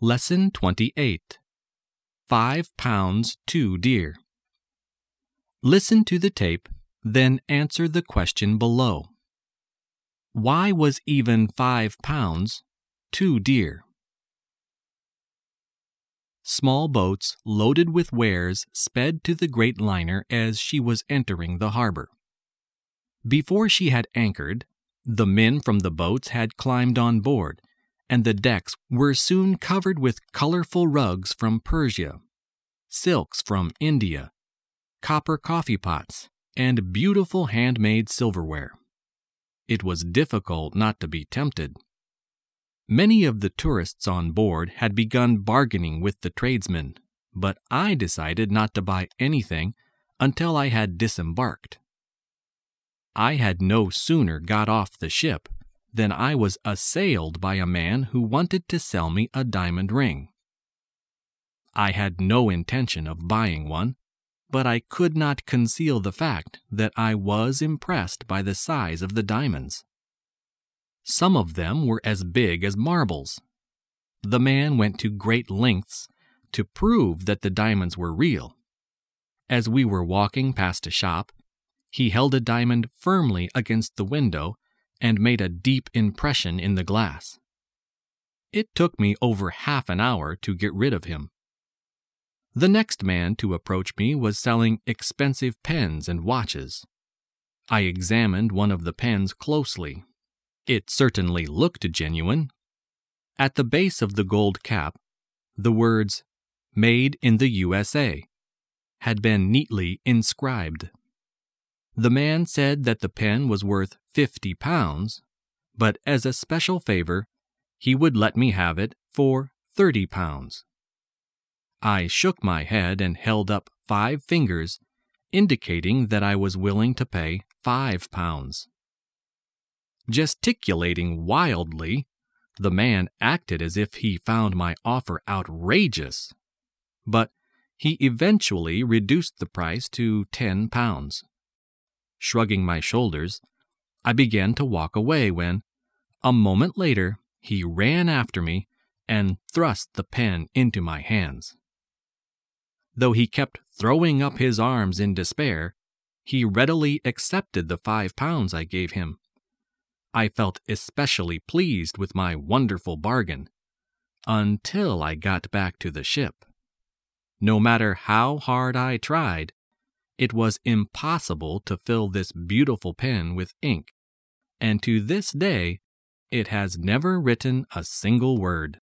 Lesson 28. 5 pounds too dear. Listen to the tape, then answer the question below. Why was even 5 pounds too dear? Small boats loaded with wares sped to the great liner as she was entering the harbor. Before she had anchored, the men from the boats had climbed on board, and the decks were soon covered with colorful rugs from Persia, silks from India, copper coffee pots, and beautiful handmade silverware. It was difficult not to be tempted. Many of the tourists on board had begun bargaining with the tradesmen, but I decided not to buy anything until I had disembarked. I had no sooner got off the ship than I was assailed by a man who wanted to sell me a diamond ring. I had no intention of buying one, but I could not conceal the fact that I was impressed by the size of the diamonds. Some of them were as big as marbles. The man went to great lengths to prove that the diamonds were real. As we were walking past a shop, he held a diamond firmly against the window and made a deep impression in the glass. It took me over half an hour to get rid of him. The next man to approach me was selling expensive pens and watches. I examined one of the pens closely. It certainly looked genuine. At the base of the gold cap, the words, "Made in the USA," had been neatly inscribed. The man said that the pen was worth 50 pounds, but as a special favor, he would let me have it for 30 pounds. I shook my head and held up 5 fingers, indicating that I was willing to pay 5 pounds. Gesticulating wildly, the man acted as if he found my offer outrageous, but he eventually reduced the price to 10 pounds. Shrugging my shoulders, I began to walk away when, a moment later, he ran after me and thrust the pen into my hands. Though he kept throwing up his arms in despair, he readily accepted the 5 pounds I gave him. I felt especially pleased with my wonderful bargain, until I got back to the ship. No matter how hard I tried, it was impossible to fill this beautiful pen with ink, and to this day it has never written a single word.